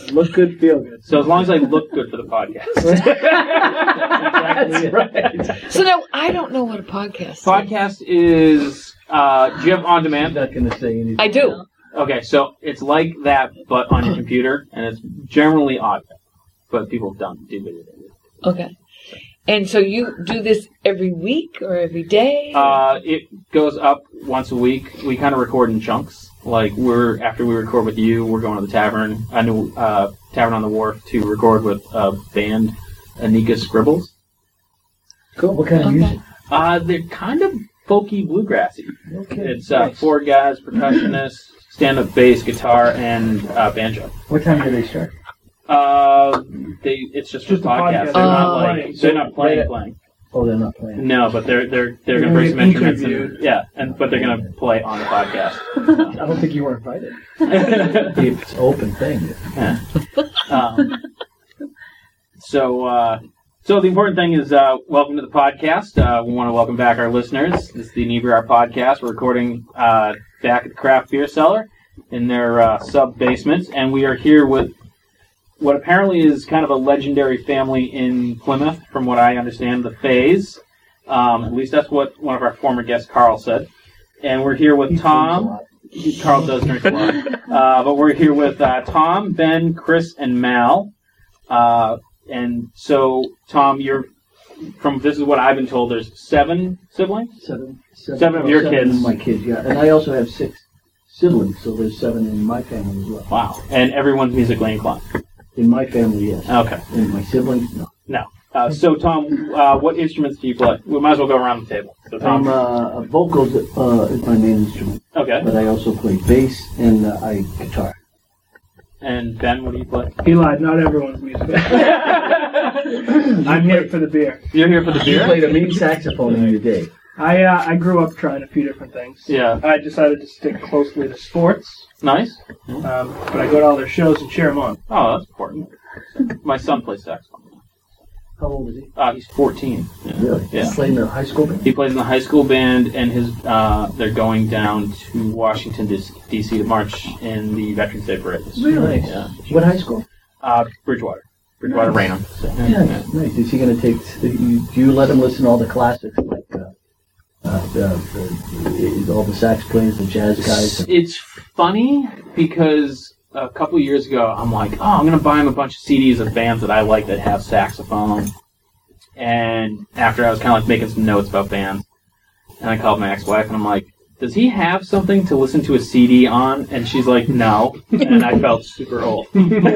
Look good, feel good. So as long as I look good for the podcast. That's right. So now, I don't know what a podcast is. Podcast is, do you have on I'm demand? not going to say anything. I do. Okay, so it's like that, but on your computer, and it's generally audio. But people don't do video. Okay. And so you do this every week or every day? It goes up once a week. We kind of record in chunks. Like after we record with you, we're going to the tavern, Tavern on the Wharf, to record with band Anika Scribbles. Cool. What kind of music? They're kind of folky bluegrassy. Okay. It's 4 guys, percussionist, stand-up bass, guitar, and banjo. What time do they start? It's just Just a a podcast. podcast. They're not playing. Oh, they're not playing. No, but they're going to bring some instruments. But they're going to play on the podcast. I don't think you were invited. It's an open thing. Yeah. So the important thing is welcome to the podcast. We want to welcome back our listeners. This is the Inebriar Podcast. We're recording back at the Craft Beer Cellar in their sub-basement, and we are here with what apparently is kind of a legendary family in Plymouth, from what I understand, the Fays. At least that's what one of our former guests, Carl, said. And we're here with Tom. Carl does drink a lot. But we're here with Tom, Ben, Chris, and Mal. And so, Tom, this is what I've been told, there's 7 siblings? Seven of your kids. Of my kids, yeah. And I also have 6 siblings, so there's 7 in my family as well. Wow. And everyone's musically inclined? In my family, yes. Okay. In my siblings, no. No. So, Tom, what instruments do you play? We might as well go around the table. So, Tom. Vocals is my main instrument. Okay. But I also play bass and guitar. And Ben, what do you play? He lied. Not everyone's musical. I'm here for the beer. You're here for the You beer? played a mean saxophone in your day. I grew up trying a few different things. Yeah. I decided to stick closely to sports, Nice. but I go to all their shows and cheer them on. Oh, that's important. My son plays saxophone. How old is he? He's 14. Yeah. Really? Yeah. He's playing in a high school band? He plays in the high school band, and they're going down to Washington, D.C. to march in the Veterans Day Parade. Really? Yeah. What high school? Bridgewater. Bridgewater Raynham. So, Yeah, nice. Is he going to take... Do you let him listen to all the classics, like all the sax players, the jazz guys? It's funny because a couple years ago, I'm like, I'm going to buy him a bunch of CDs of bands that I like that have saxophone. And after I was kind of like making some notes about bands, and I called my ex-wife, and I'm like, does he have something to listen to a CD on? And she's like, no. And I felt super old.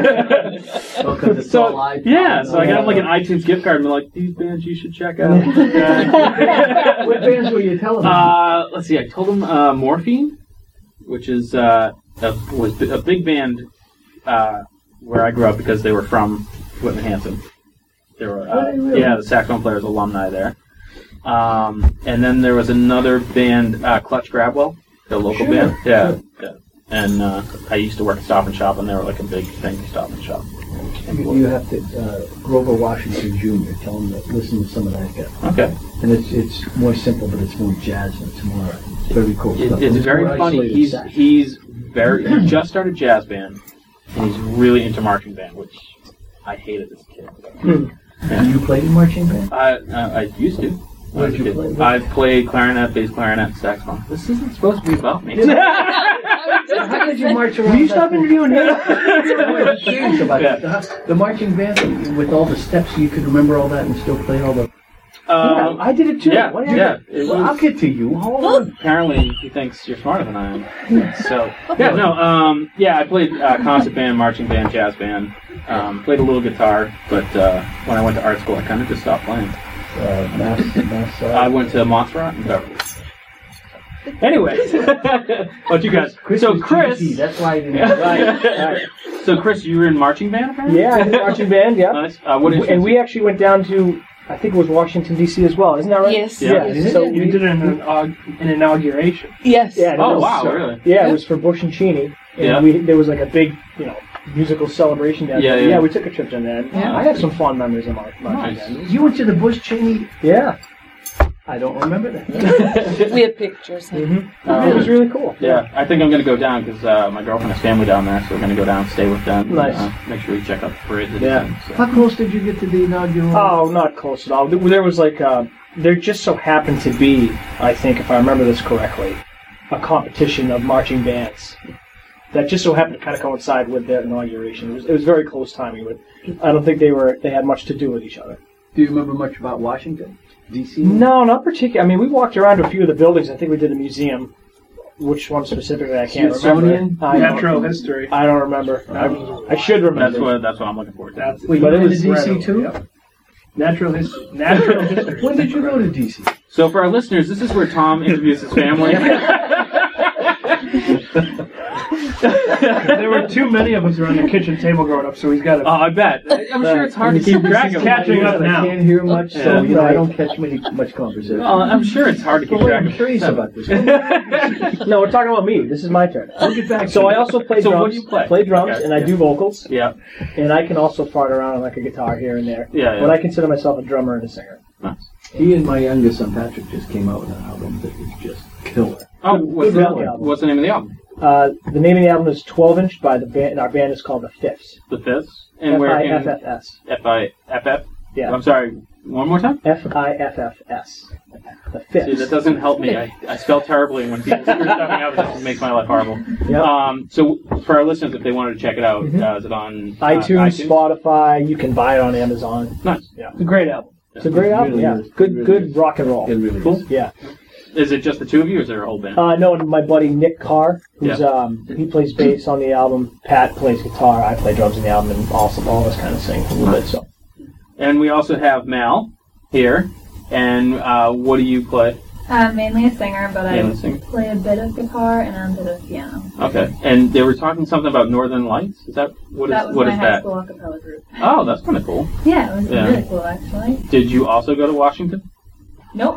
So I got him like an iTunes gift card, and I'm like, these bands you should check out. What bands were you telling him? Let's see, I told him Morphine, which is was a big band where I grew up because they were from Whitman Hanson. They were, really? Yeah, the saxophone player's alumni there. And then there was another band, Clutch Grabwell, the local band. Yeah. And I used to work at Stop and Shop, and they were like a big thing for Stop and Shop. You have to, Grover Washington Jr., tell him to listen to some of that guy. Okay. And it's more simple, but it's more jazz, and it's more very cool stuff. It's very funny. He just started jazz band, and he's really into marching band, which I hated as a kid. Yeah. You played in marching band? I used to. What did you play? I played clarinet, bass clarinet, saxophone. This isn't supposed to be about me. How did you march around? Will you stop interviewing him? I'm curious about that. The marching band, with all the steps, you could remember all that and still play all the... I did it too. Yeah, What happened? Well, I'll get to you. Hold on. Apparently, he thinks you're smarter than I am. So, I played concert band, marching band, jazz band. Played a little guitar, but when I went to art school, I kind of just stopped playing. I went to Montserrat and Beverly. Anyways, what you guys? So Chris, GT, that's why I didn't. Right. So Chris, you were in marching band, apparently? Yeah, I did marching band. Yeah. Nice. And we actually went down to, I think it was Washington D.C. as well. Isn't that right? Yes. Yeah. Yes. So we did an inauguration. Yes. Yeah. Oh wow, really? Yeah, it was for Bush and Cheney. And there was like a big, musical celebration down there. Yeah. We took a trip down there. Yeah. I have some fond memories of marching Nice. band. You went to the Bush Cheney... Yeah. I don't remember that. We have pictures. It was really cool. Yeah, I think I'm going to go down because my girlfriend has family down there, so we're going to go down and stay with them. Nice. Make sure we check out the bridge. And Yeah. everything, so. How close did you get to the inaugural? Oh, not close at all. There was like, there just so happened to be, I think, if I remember this correctly, a competition of marching bands that just so happened to kind of coincide with their inauguration. It was very close timing, but I don't think they had much to do with each other. Do you remember much about Washington, D.C.? No, not particularly. I mean, we walked around to a few of the buildings. I think we did a museum. Which one specifically? I can't Smithsonian? remember. Natural history. I don't remember. I should remember. That's what I'm looking forward to. Wait, But you it went was to D.C. right too? over, Natural history. When did you go to D.C.? So for our listeners, this is where Tom interviews his family. There were too many of us around the kitchen table growing up, so he's got to. Oh, I bet. I'm sure it's hard to keep track of. catching up I now. can't hear much, so Yeah. you know, I don't catch much conversation. I'm sure it's hard to keep But wait, track I'm of. curious about this. No, we're talking about me. This is my turn. We'll get back So to I it. also play So drums. what do you play? I play drums, Okay, and I yeah. do vocals, Yeah. and I can also fart around on like a guitar here and there. Yeah. But I consider myself a drummer and a singer. Nice. He and my youngest son Patrick just came out with an album that was just killer. Oh, what's Good the album. what's the name of the album? The name of the album is 12-inch by the band. Our band is called The Fifths. The Fifths. And where in F-I-F-F-S. F-I-F-F? Yeah. I'm sorry. One more time. F-I-F-F-S. The Fifths. See, that doesn't help me. I spell terribly when people screw something up. It makes my life horrible. Yep. So for our listeners, if they wanted to check it out, is it on iTunes, Spotify. You can buy it on Amazon. Nice. Yeah. It's a great album. It's a great album. really Yeah. is. It Good, really good is. rock and roll. It really Cool. is. Yeah. Is it just the two of you, or is there a whole band? No, and my buddy Nick Carr, who's he plays bass on the album. Pat plays guitar. I play drums in the album, and also all of us kind of sing a little bit. So And we also have Mal here. And what do you play? I'm mainly a singer, but Mainly I singer. play a bit of guitar and a bit of piano. Okay. And they were talking something about Northern Lights. Is that what That was what my is high that? school a cappella group. Oh, that's kind of cool. Yeah, it was Yeah. really cool, actually. Did you also go to Washington? Nope.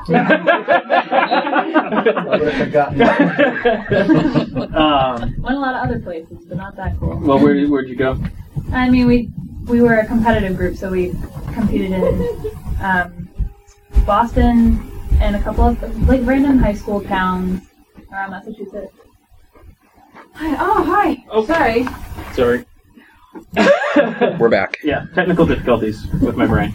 I would have forgotten. Went a lot of other places, but not that cool. Well, where'd you go? I mean, we were a competitive group, so we competed in Boston and a couple of like random high school towns around Massachusetts. Hi. Oh. Sorry. Sorry. We're back. Yeah, technical difficulties with my brain.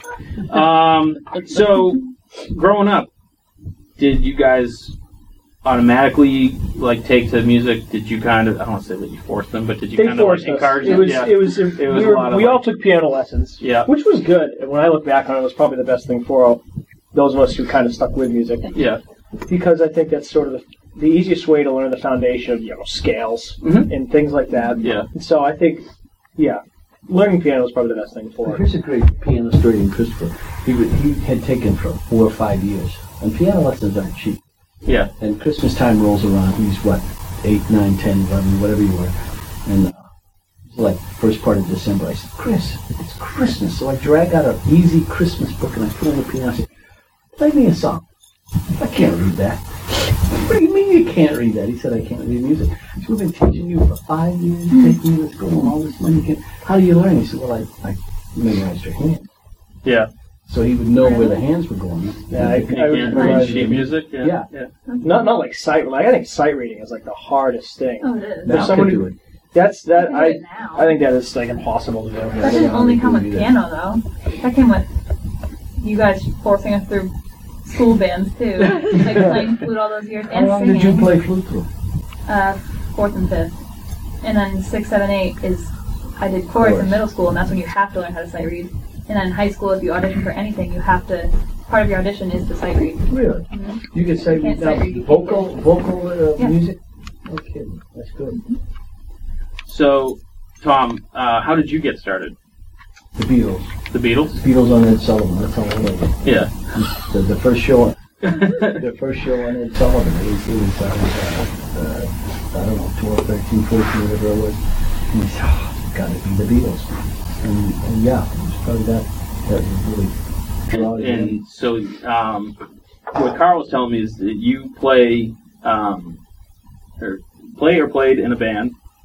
So, growing up, did you guys automatically like take to music? Did you kind of, I don't want to say that you forced them, but did you they kind of like forced us. encourage It them? was. Yeah. It was. It was we a lot of, we all like- took piano lessons. Yeah. Which was good. And when I look back on it, it was probably the best thing for those of us who kind of stuck with music. Yeah. Because I think that's sort of the easiest way to learn the foundation of scales Mhm. and things like that. Yeah. And so I think, learning piano is probably the best thing for it. Here's a great piano story in Christopher. He had taken for 4 or 5 years. And piano lessons aren't cheap. Yeah. And Christmas time rolls around. He's 8, 9, 10, 11, whatever you were. And it's like first part of December. I said, Chris, it's Christmas. So I drag out an easy Christmas book and I put on the piano. I said, play me a song. I can't read that. What do you mean you can't read that? He said, I can't read music. I said, we've been teaching you for 5 years, taking you to school, all this money. How do you learn? He said, well, I memorized your hands. Yeah. So he would know where the hands were going. Yeah, I You would can't memorize read sheet it. music? Yeah. Not like sight. I think sight reading is like the hardest thing. Oh, it is. Now someone could who- do it. That's You that. can do it now. I think that is like impossible to do. That didn't only come with piano, though. That came with you guys forcing us through school bands, too. Like playing flute all those years How and long singing. did you play flute through? 4th and 5th. And then 6, 7, 8 is, I did chorus in middle school, and that's when you have to learn how to sight read. And then in high school, if you audition for anything, you have to, part of your audition is to sight read. Really? Mhm. You could say You can't now, sight read, you vocal Yeah. music? No kidding. That's good. So, Tom, how did you get started? The Beatles. The Beatles? The Beatles on Ed Sullivan. That's how I know them. Yeah. The first show. The first show on Ed Sullivan. It was I don't know, 12, 13, 14, whatever it was. And he said, it's got to be the Beatles. And yeah, it was probably that really brought it in. And so, what Carl was telling me is that you play or played in a band,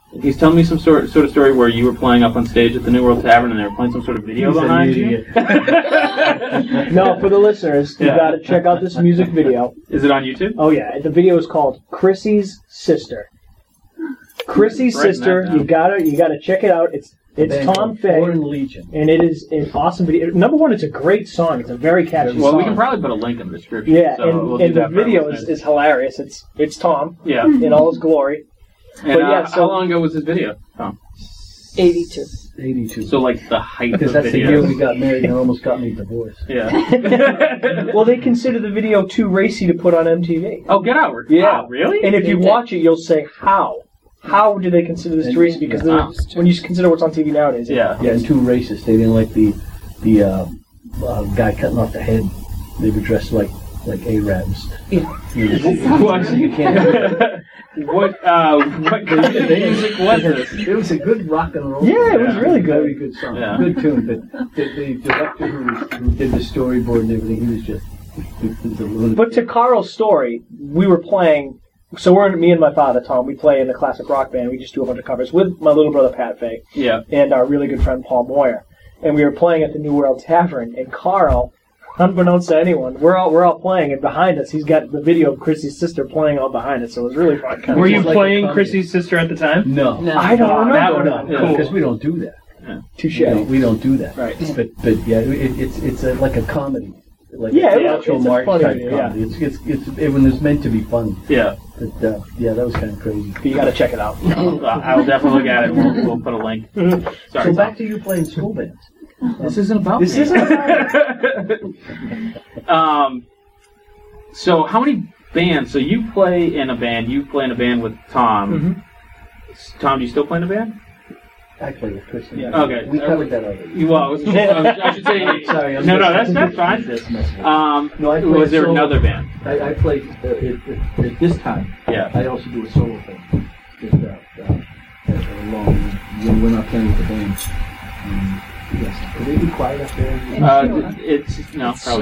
He's telling me some sort of story where you were playing up on stage at the New World Tavern and they were playing some sort of video behind you. No, for the listeners, you got to check out this music video. Is it on YouTube? Oh yeah, the video is called "Chrissy's Sister." Chrissy's Writing Sister. that down. You gotta check it out. It's Tom Fay, Foreign Legion. and it is an awesome video. Number one, it's a great song. It's a very catchy Well, song. we can probably put a link in the description. Yeah, so we'll do and the that for our video listeners. is hilarious. It's Tom Yeah. in all his glory. And But yeah, so- how long ago was this video, Tom? 82. 82. So like the height because of that's the year videos. we got married and almost got me divorced. Yeah. Well, they consider the video too racy to put on MTV. Oh, Get Out. Yeah. Wow, really? And if you They did. watch it, you'll say, how? How do they consider this too racy? Because Wow. when you consider what's on TV nowadays, Yeah. Yeah, and too racist. They didn't like the guy cutting off the head. They were dressed like Arabs. What? You can't. What kind of music was this? It was a good rock and roll. Yeah, it was really good. Very good song. Yeah. Good tune. But the director who did the storyboard and everything, he was just. It was a little. But to Carl's story, we were playing. So me and my father, Tom, we play in the classic rock band. We just do a bunch of covers with my little brother, Pat Fay, Yeah. and our really good friend, Paul Moyer. And we were playing at the New World Tavern, and Carl, unbeknownst to anyone, we're all playing, and behind us, he's got the video of Chrissy's sister playing all behind us, so it was really fun. Were you It's like a playing comedy. Chrissy's sister at the time? No. No. I don't That remember. would- No. Cool. Because we don't do that. Touche. We don't do that. Right. But yeah, it's like a comedy. Like Yeah, a it's Groucho a Marx funny type video, yeah. comedy. It was meant to be funny. Yeah. But yeah, that was kind of crazy. You got to check it out. I will definitely look at it. We'll put a link. Sorry. So Tom. back to you playing school bands. This isn't about This me. isn't So how many bands? So you play in a band. You play in a band with Tom. Tom, do you still play in a band? I play with Chris. Yeah. Okay. We covered that already. Well, I should say. Sorry, I'm No, just- that's fine. Just messing with you. No, I play Was there solo. another band? I played at this time. Yeah. I also do a solo thing. Just along when we're not playing with the band. Yes. Could they be quiet up there? It's no, probably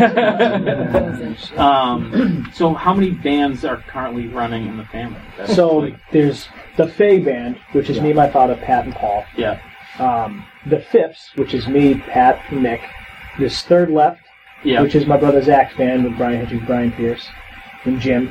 not. So how many bands are currently running in the family? That's So like- there's the Fay Band, which is me, my father, Pat, and Paul. yeah. The Fifths, which is me, Pat, and Nick. There's Third Left, Yeah. which is my brother Zach's band with Brian Hitchens, Brian Pierce, and Jim.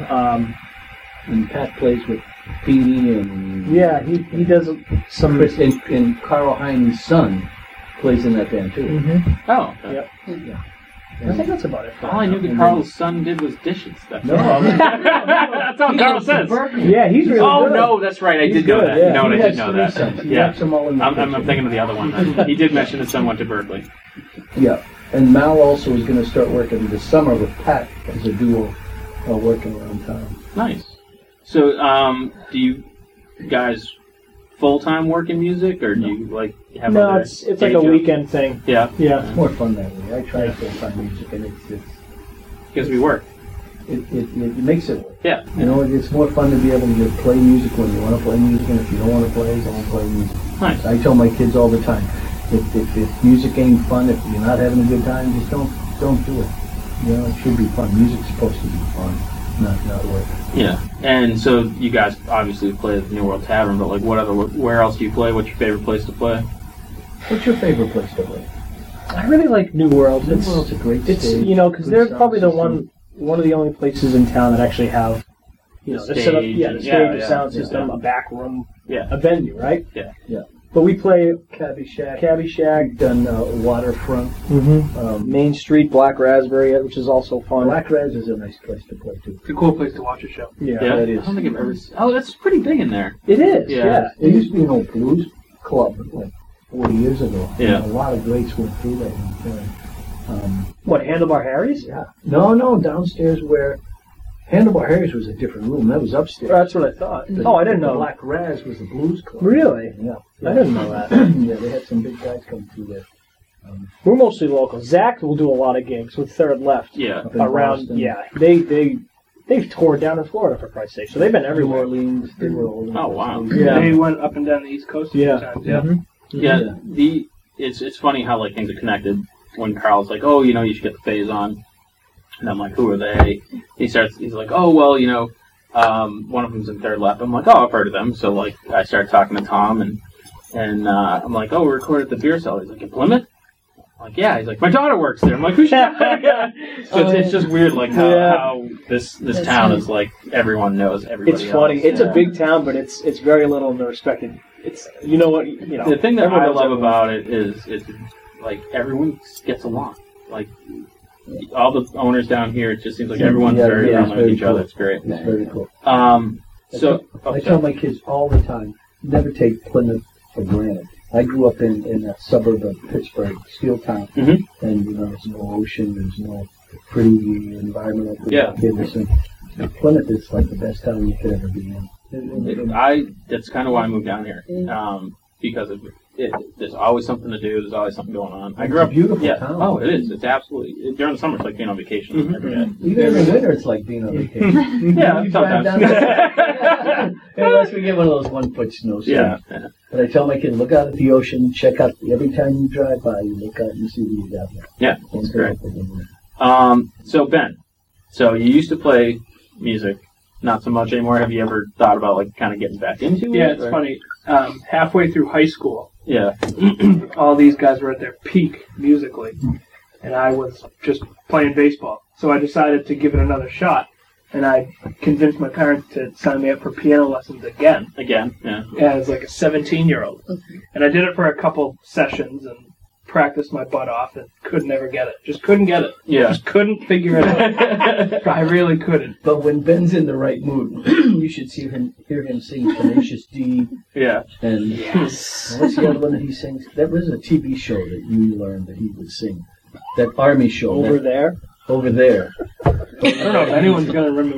And Pat plays with Petey and Yeah, he does some. Chris and Carl Heine's son plays in that band too. Mhm. Oh. Okay. Yep. I think that's about it. For All I knew that And Carl's son did was dishes. That's No, all. That's all Carl says. Yeah, he's really Oh good. no, that's right. I He's did know good, that. yeah. You know what? I He did has know three that. sons. He Yeah. wraps them all in the I'm picture. thinking of the other one. Then. He did mention his son went to Berkeley. Yeah, and Mal also is going to start working this summer with Pat as a duo, working around town. Nice. So, do you guys full time work in music, or do you like have No, other it's like day a jobs? weekend thing. Yeah, Yeah. It's more fun that way. I try full-time music, and because we work. it makes it work. Yeah. You know, it's more fun to be able to just play music when you want to play music, and if you don't want to play, don't play music. Nice. I tell my kids all the time, if music ain't fun, if you're not having a good time, just don't do it. You know, it should be fun. Music's supposed to be fun, not work. Yeah. And so you guys obviously play at the New World Tavern, but like where else do you play? What's your favorite place to play? What's your favorite place to play? I really like New World. New World's a great It's stage. because good they're sound probably the system. one of the only places in town that actually have The the setup, stage the and- stage, yeah, a yeah, sound yeah. system, a back room, Yeah. a venue, right? Yeah. Yeah. But we play Cabbie Shack. Cabbie Shack, We've done Waterfront. Main Street, Black Raspberry, which is also fun. Black Raz is a nice place to play too. It's a cool place to watch a show. Yeah, Yeah. that is. I don't think I've ever. Oh, that's pretty big in there. it is. Yeah. Yeah. There used to be an old blues club like 40 years ago. Yeah. And a lot of greats went through that. What, Handlebar Harry's? Yeah. No, downstairs where Handlebar Harry's was a different room. That was upstairs. That's what I thought. The- Oh, I didn't the know. Black Raz was the blues club. Really? Yeah. I didn't know that. Yeah, they had some big guys come through there. We're mostly local. Zach will do a lot of gigs with Third Left Yeah. Up in around. Boston, Yeah, they've toured down in Florida for Christ's sake, so they've been New everywhere. Orleans. They were all Oh, wow. Yeah. They went up and down the East Coast a few Yeah. times. Yeah. Mhm. Yeah. It's funny how like things are connected. When Carl's like, oh, you should get the Phase on, and I'm like, who are they? He's like, oh, well, One of them's in Third Left. I'm like, oh, I've heard of them. So like, I started talking to Tom, and I'm like, oh, we recorded at the Beer Cellar. He's like, in Plymouth? I'm like, yeah. He's like, my daughter works there. I'm like, who's that? So it's just weird, like how this town is like everyone knows everybody. It's funny. else. It's a big town, but it's very little in the respected. It's The thing that I knows love everyone. about it is it's like everyone gets along. Like all the owners down here, it just seems like everyone's very it's friendly with very each other. cool. It's great. It's very cool. So I tell my kids all the time, never take Plymouth for granted. I grew up in a suburb of Pittsburgh, Steel Town, Mhm. and there's no ocean, there's no pretty environmental Yeah. and Plymouth is like the best town you could ever be in. That's kind of why I moved down here, because there's always something to do. There's always something going on. I grew It's a up. beautiful Yeah. town. Oh, it is. It's absolutely during the summer. It's like being on vacation every day. Even in the winter, it's like being on vacation. Yeah, You drive sometimes. down unless we get one of those 1-foot snowstorms. Yeah. But I tell my kids, look out at the ocean, check out, every time you drive by, you look out and you see what you got there. Yeah, Don't that's go great. up again. So Ben, so you used to play music, not so much anymore. Have you ever thought about like kind of getting back into it? Yeah, it's or- funny. Halfway through high school, Yeah. all these guys were at their peak musically, and I was just playing baseball. So I decided to give it another shot, and I convinced my parents to sign me up for piano lessons again Again. Yeah. as like a 17-year-old. And I did it for a couple sessions and practiced my butt off and could never get it. Just couldn't get it. Yeah. Just couldn't figure it out. I really couldn't. But when Ben's in the right mood, you should hear him sing Tenacious D. Yeah. And what's the other one that he sings? That was a TV show that you learned that he would sing. That army show. over there. Over there. I don't know if anyone's going to remember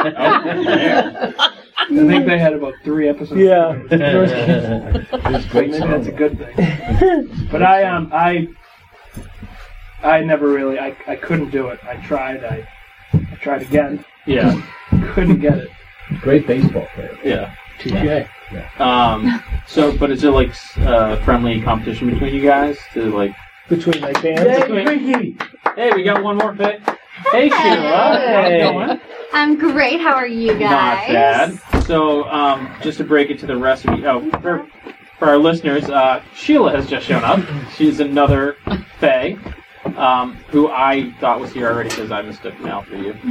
that. I think they had about 3 episodes. Yeah. It's great Maybe song. that's a good thing. But I never really, I couldn't do it. I tried again. Yeah. Couldn't get it. Great baseball player. Yeah. TJ. So, but is there like friendly competition between you guys to like? Between my bands. Hey, we got one more fit. Hey, Sheila. How's it going? I'm great. How are you guys? Not bad. So, just to break it to the rest of you, for our listeners, Sheila has just shown up. She's another Faye, who I thought was here already because I mistook Mel for you.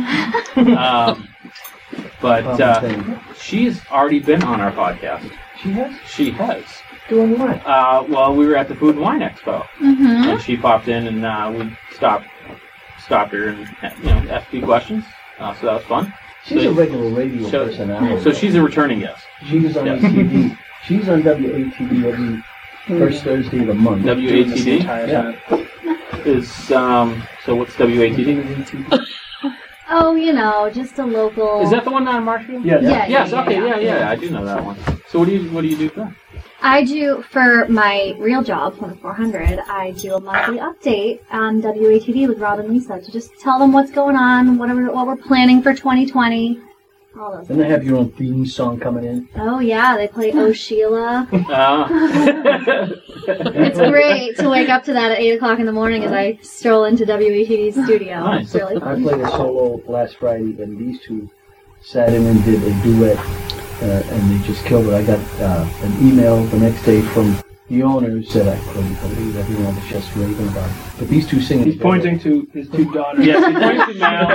But she's already been on our podcast. She has? She has. Doing what? Well, we were at the Food and Wine Expo, Mm-hmm. and she popped in, and we stopped her and asked a few questions. So that was fun. She's a regular radio personality. So she's a returning guest. She's on TV. She's on WATD every first Thursday of the month. WATD Yeah. is so what's WATD? Oh, just a local. Is that the one on Marshfield? Yeah. Yes. Okay. Yeah. I do know that one. So what do you do for that? I do, for my real job, 2400, I do a monthly update on WATD with Rob and Lisa to just tell them what's going on, what we're planning for 2020, all those And they things. have your own theme song coming in. Oh, yeah, they play Oh Sheila. It's It's great to wake up to that at 8 o'clock in the morning as I stroll into WATD's studio. Nice. It's really I fun. played a solo last Friday, and these two sat in and did a duet, and they just killed it. I got an email the next day from the owner who said, I couldn't believe everyone was just raving about it. But these two singing He's together- pointing to his 2 daughters. Yes, he points to Mal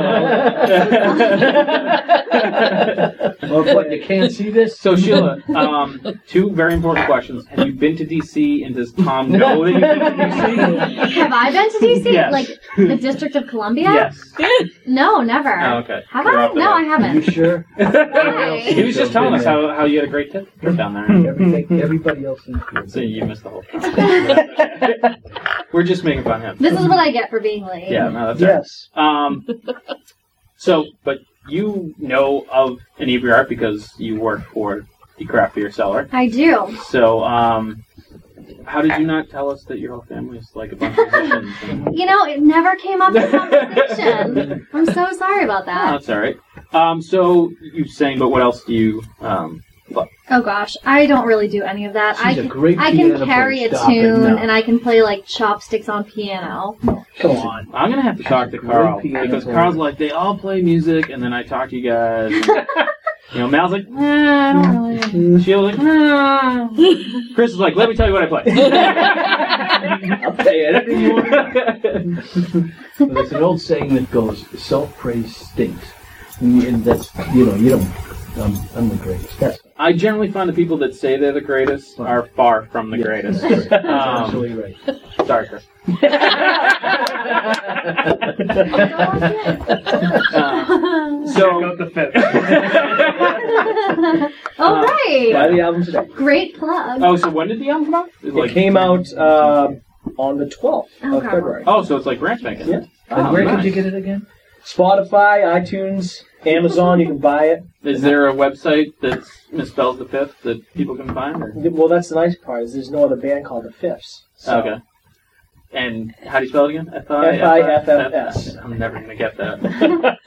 and Sheila. Oh, what, you can't see this? So Sheila, 2 very important questions. Have you been to DC, and does Tom know that you've been to DC? Have I been to DC? Yes. Like the District of Columbia? Yes. No, never. Oh, okay. Have You're I? off the No, hook. I Are you haven't. sure? Why? He was just telling us how you had a great trip down there. Everybody else seems to. So you missed the whole thing. We're just making fun of him. This is what I get for being late. Yeah, no, that's right. Yes. So, but you know of Inebriart because you work for the Craft Beer Cellar. I do. So, how did you not tell us that your whole family is like a bunch of musicians? And... It never came up in conversation. I'm so sorry about Oh, that. that's all right. So you sang, but what else do you Oh gosh, I don't really do any of that. She's a great I piano can carry player. a Stop it, tune no. and I can play like chopsticks on piano. Come on. I'm gonna have to talk to Great Carl piano because player. Carl's like, they all play music, and then I talk to you guys. And, Mal's like, I don't really. Sheila's like, Chris is like, let me tell you what I play. I'll tell you anything you want. Well, there's an old saying that goes, self-praise stinks. And that's, you don't, I'm the greatest. That's I generally find the people that say they're the greatest are far from the greatest. That's absolutely right. Sorry, Chris. Check out the Fifth. All right. Buy the album today. Great plug. Oh, so when did the album come out? It came out on the 12th of Okay. February. Oh, so it's like brand spanking. Yeah. And Oh, where nice. could you get it again? Spotify, iTunes, Amazon, you can buy it. Is there a website that misspells the fifth that people can find? Or? Well, that's the nice part, is there's no other band called the Fifths. So. Okay. And how do you spell it again? F-I-F-F-S. I'm never going to get that.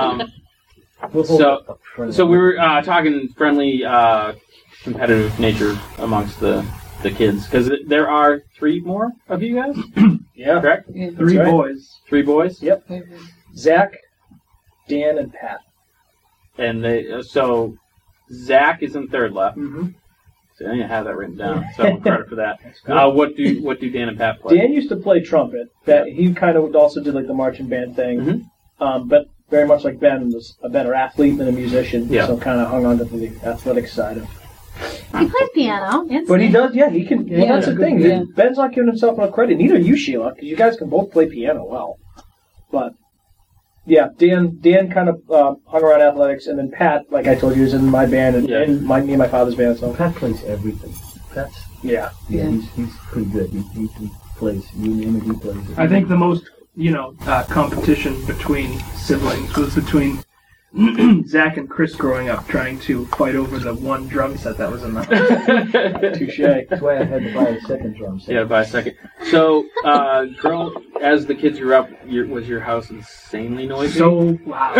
We'll hold So- it up front of So the- we were talking friendly, competitive nature amongst the kids, because there are 3 more of you guys, Yeah. correct? Three right. boys. 3 boys? Yep. Zach, Dan, and Pat. And so Zach is in third left. Mm-hmm. So I didn't have that written down, so I'm credit for that. What do Dan and Pat play? Dan used to play trumpet. He kind of also did like the marching band thing. Mhm. But very much like Ben, was a better athlete than a musician. Yeah. So kind of hung on to the athletic side of. He plays piano. But he does, yeah. He can. Yeah, that's the thing. yeah. Ben's not giving himself enough credit. Neither are you, Sheila, because you guys can both play piano well. But yeah, Dan kind of hung around athletics, and then Pat, like I told you, is in my band and, Yeah. and me and my father's band. So Pat plays everything. Pat's, yeah. yeah, he's pretty good. He plays, you name it, he plays it. I think the most, competition between siblings was between Zach and Chris growing up, trying to fight over the one drum set that was in the house. Touche. That's why I had to buy a second drum set. Yeah, by a second. So, girl, as the kids grew up, was your house insanely noisy? So loud.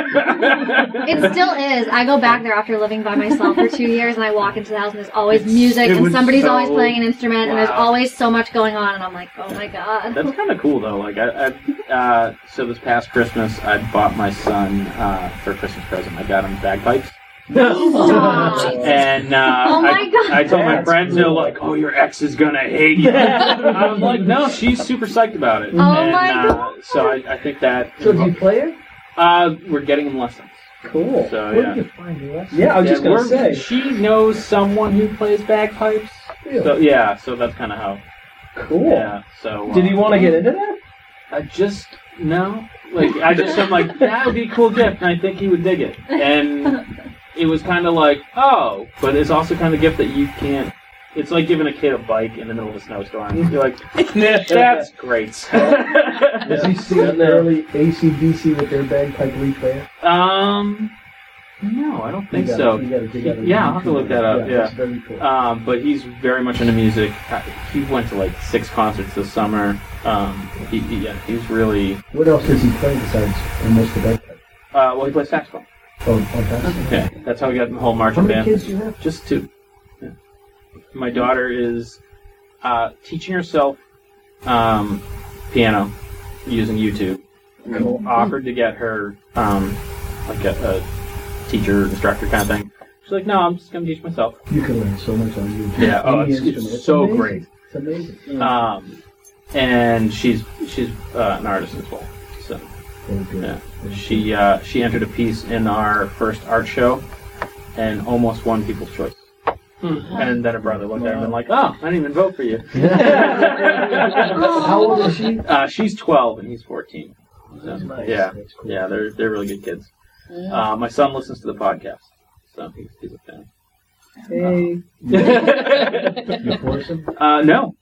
It still is. I go back there after living by myself for 2 years, and I walk into the house, and there's always music, It and was somebody's so always playing an instrument, and there's loud. always so much going on, and I'm like, oh my god. That's kind of cool, though. Like, so this past Christmas, I bought my son for a Christmas present. I got him bagpipes, Aw. and Oh my God. I told my That's friends, they're like, "Oh, your ex is gonna hate you." I'm like, "No, she's super psyched about it." Oh and, my God. So I think that So do you play it? we're getting him lessons. Cool. So Where yeah. do you find the lessons? Yeah, I was just gonna say. She knows someone who plays bagpipes. Really? So yeah, so that's kind of how. Cool. Yeah. So Did he want to get into that? I just no. Like I'm like that would be a cool gift, and I think he would dig it. And it was kind of like but it's also kind of a gift that you can't. It's like giving a kid a bike in the middle of a snowstorm. You're like, that's great. Does he sing early AC/DC with their bagpipe lead player? No, I don't think You so. gotta Yeah, I'll have to look that up, yeah. That's very cool. But he's very much into music. He went to like 6 concerts this summer. He's really. What else does he play besides most of the bagpipe? Well, he plays saxophone. Oh, that's Yeah, that's how we got the whole How marching many band. kids do you have? Just 2. Yeah. My daughter is teaching herself piano using YouTube. Cool. Offered to get her like a teacher, instructor kind of thing. She's like, no, I'm just going to teach myself. You can learn so much on YouTube. Yeah, Any it's instrument. so amazing. great. It's amazing. And she's an artist as well. So Very good. yeah, Very she entered a piece in our first art show, and almost won People's Choice. And then her brother looked at her and been like, "Oh, I didn't even vote for you." good. How old is she? She's 12 and he's 14. So, Nice. yeah, That's cool. yeah, they're really good kids. My son listens to the podcast, so he's a fan. Hey. You force him? No.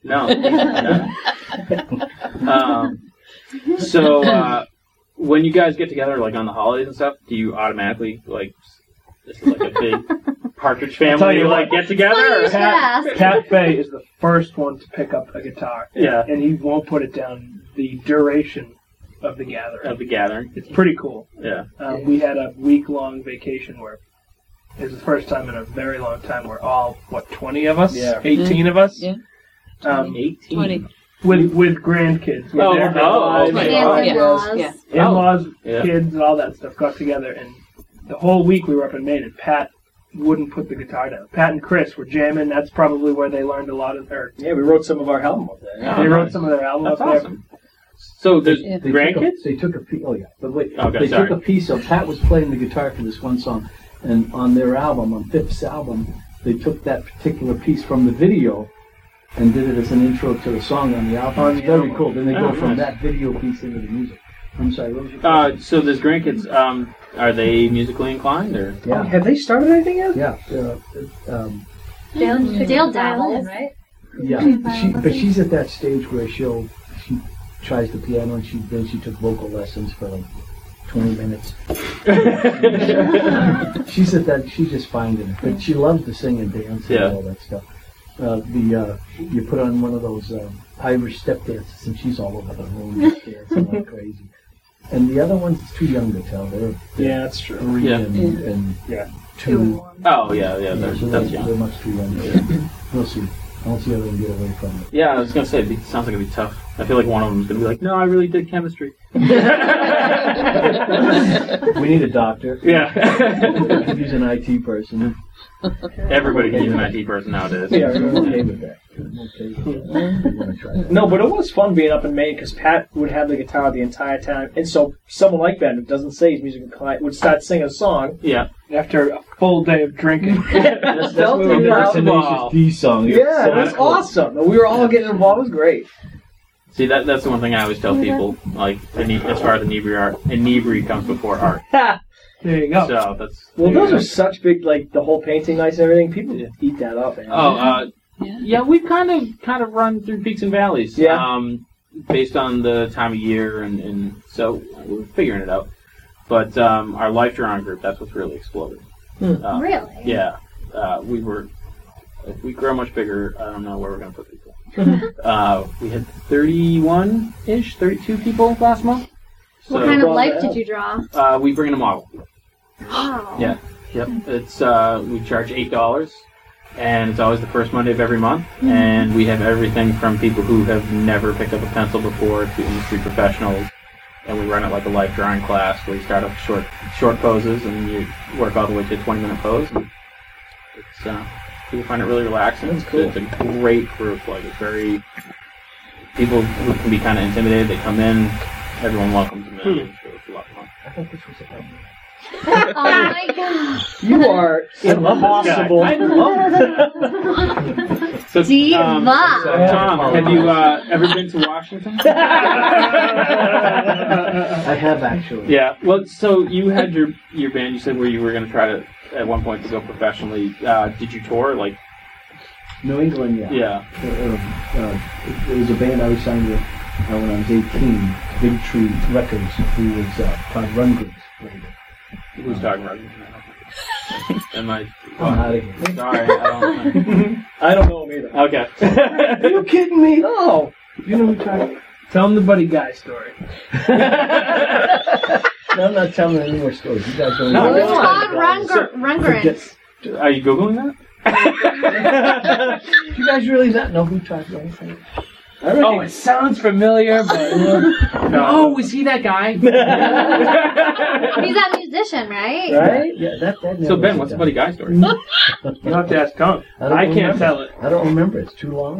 So when you guys get together, like on the holidays and stuff, do you automatically like this is like a big Partridge tell Family you like what. get together? Well, you or- should ask. Pat Fay is the first one to pick up a guitar. Yeah. And he won't put it down the duration of the gathering. Of the gathering, It's pretty cool. yeah. We had a week-long vacation where It was the first time in a very long time where all, 20 of us? Yeah. 18 of us? Yeah. 18. 20. With grandkids. With Oh, their oh, kids, okay. And in-laws. Yeah. in-laws, Yeah. kids, and all that stuff got together. And the whole week we were up in Maine, and Pat wouldn't put the guitar down. Pat and Chris were jamming. That's probably where they learned a lot of their... Yeah, we wrote some of our album up there. Oh, they wrote nice. some of their album That's up there. awesome. So there's Yeah. grandkids? They took a piece. Oh yeah, but wait. Okay, they sorry. took a piece of Pat was playing the guitar for this one song, and on their album, on Fifth's album, they took that particular piece from the video and did it as an intro to the song on the album. On It's the very album. cool. Then they Oh, go from nice. that video piece into the music. I'm sorry. What was your question? So there's grandkids. Are they musically inclined or? Yeah. Have they started anything yet? Yeah. Dale dabbles. right? Yeah, but she's at that stage where she tries the piano and then she took vocal lessons for like 20 minutes. She's at that. She's just finding it, but she loves to sing and dance and Yeah. all that stuff. You put on one of those Irish step dances and she's all over the room just dancing like crazy. And the other one's too young to tell. They're Yeah, that's true. 3 Yeah. and Yeah. 2. Oh yeah, So that's they're young. much too young. We'll see. I don't see how they can get away from it. Yeah, I was gonna say it sounds like it'd be tough. I feel like one of them is gonna be like, no, I really did chemistry. We need a doctor. Yeah. He's an IT person. Everybody needs an IT person nowadays. Yeah, I'm okay with that. I'm okay with that. I'm gonna try that. No, but it was fun being up in Maine because Pat would have the guitar the entire time, and so someone like Ben who doesn't say he's musical inclined would start singing a song. Yeah. After a full day of drinking. That's Felt what it we did. out. Tenacious D song. Yeah, it was awesome. And we were all getting involved. It was great. See, that's the one thing I always tell people. Like, as far as inebriety comes before art. There you go. So that's. Well, those are such big, like the whole painting nights and everything. People just eat that up. Man. Yeah, we've kind of run through peaks and valleys. Yeah. Based on the time of year and so we're figuring it out. But our Life Drawing group, that's what's really exploded. Really? Yeah. If we grow much bigger, I don't know where we're going to put people. We had 31-ish, 32 people last month. What So, kind of life did you draw? we bring in a model. Wow. Yeah. Yep. It's we charge $8, and it's always the first Monday of every month. And we have everything from people who have never picked up a pencil before to industry professionals. And we run it like a life drawing class where you start off short poses and you work all the way to a 20-minute pose. And it's people find it really relaxing. That's cool. It's a great group. Like it's very people who can be kind of intimidated. They come in, everyone welcomes them in. It's a lot of fun. I thought this was about me. Oh my god. You are impossible. I So, Diva. Tom, have you ever been to Washington? I have actually. Yeah. Well, so you had your band. You said where you were going to try to at one point to go professionally. Did you tour? Like, New England, yeah. yeah. It was a band I was signed with when I was 18, Big Tree Records, who was called Run Grooves. Who's talking about? Am I? I'm out of here. Sorry, I don't. I don't know him either. Okay. Are you kidding me? No. You know who tried? Tell them the Buddy Guy story. No, I'm not telling any more stories. You guys don't No, know. It's no, called Rundgren. Are you googling that? You guys really not know who tried anything? I reckon Oh, it sounds familiar, but No. oh, was he that guy? He's that musician, right? right? Yeah, that So never Ben, was what's the done. Buddy Guy story? You have to ask Tom. don't I can't remember. tell it. I don't remember. It's too long.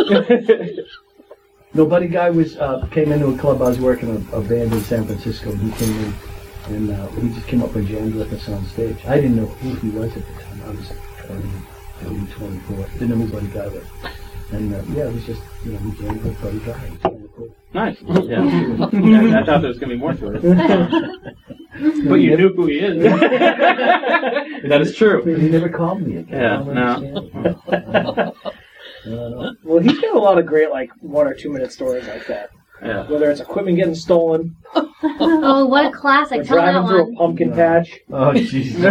No, Buddy Guy was came into a club I was working a band in San Francisco. And he came in and he just came up and jammed with us on stage. I didn't know who he was at the time. I was 24. Didn't know who Buddy Guy was. And yeah, it was just we jammed with Buddy Guy. It was kind of cool. Nice. Yeah. I thought there was going to be more to it. But you knew who he is. That is true. He never called me again. Yeah, I don't no. understand. Well, he's got a lot of great, like, 1 or 2 minute stories like that. Yeah. Whether it's equipment getting stolen, Oh, what a or classic. Tell that driving through a one. pumpkin patch. Oh, Jesus.